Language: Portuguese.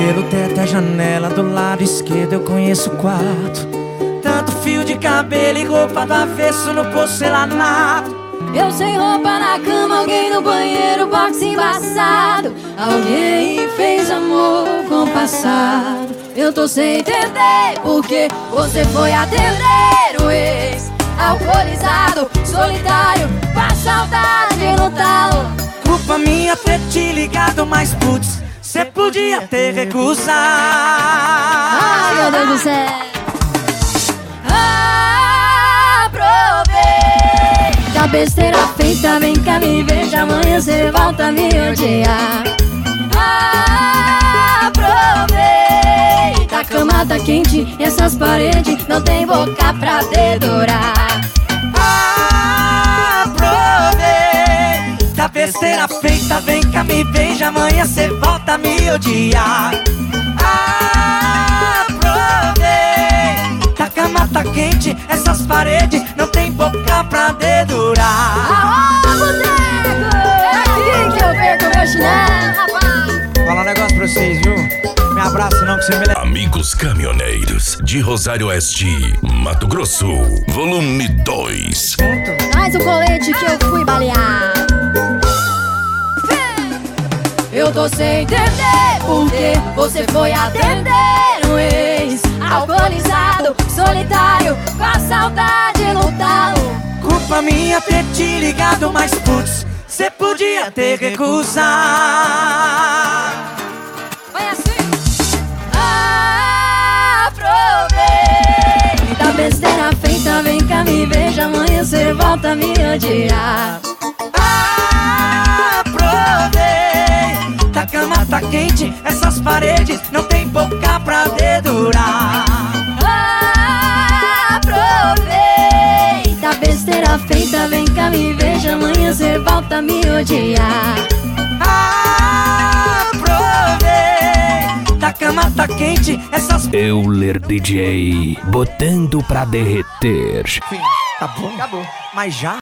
pelo teto e a janela do lado esquerdo eu conheço o quarto. Tanto fio de cabelo e roupa do avesso no porcelanato. Eu sem roupa na cama, alguém no banheiro, boxe embaçado. Alguém fez amor compassado. Eu tô sem entender porque você foi atender o ex. Alcoolizado, solitário, com a saudade no talo. Culpa minha ter te ligado, mas putz, cê podia ter recusado. Ai, meu Deus do céu. Aproveita a besteira feita, vem cá me veja, amanhã cê volta a me odiar. Aproveita, a cama tá quente e essas paredes não tem boca pra dedurar. Aproveita a besteira feita, vem cá me beija, amanhã cê volta a me odiar. Aproveita, a cama tá quente, essas paredes não tem boca pra dedurar. Alô, boteco! É aqui que eu perco meu chinelo, rapaz. Vou falar um negócio pra vocês, viu? Me abraça não que você me leva. Amigos caminhoneiros de Rosário Oeste, Mato Grosso, volume 2. Traz o colete que eu fui balear. Eu tô sem entender porque você foi atender um ex. Alcoolizado, solitário, com a saudade no talo. Culpa minha ter te ligado, mas putz, cê podia ter recusado. Vai assim. Aproveita a besteira feita, vem cá me veja, amanhã cê volta a me odiar. Aproveita, a cama tá quente, essas paredes não tem boca pra dedurar. Aproveita a besteira feita, vem cá me veja, amanhã cê volta a me odiar. Aproveita, a cama tá quente, essas... Euler DJ, botando pra derreter. Tá bom, acabou. Mas já?